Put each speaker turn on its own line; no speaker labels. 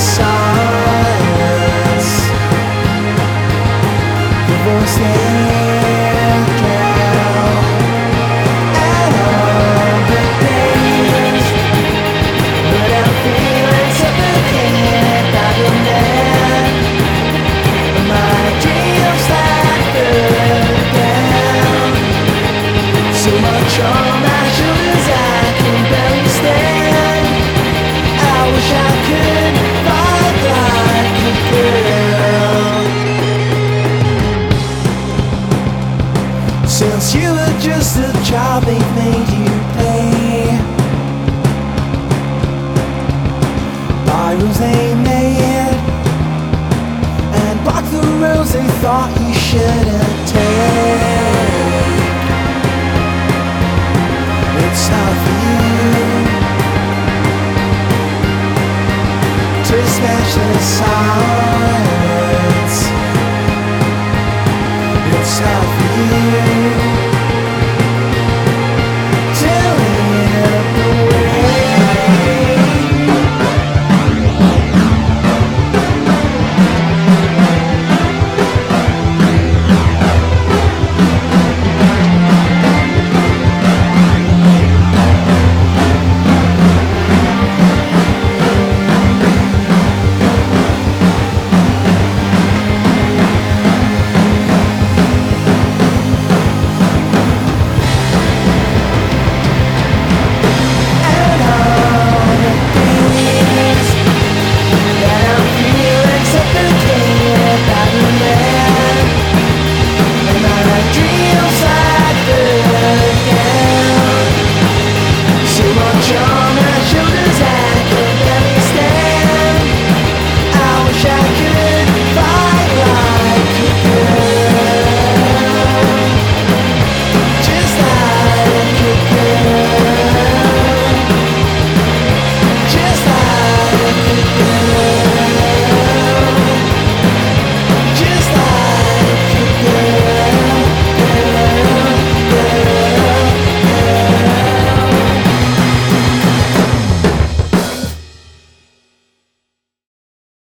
silence. The voice they drown and all the days, but I'm feeling suffocated by the man. My dreams that burn down, so much on my shoulders I can barely stand. I wish I could fight like a girl. Since you were just a child, they've made you pay by rules they made, and block the rules they thought you shouldn't take. It's not for you to smash the sound.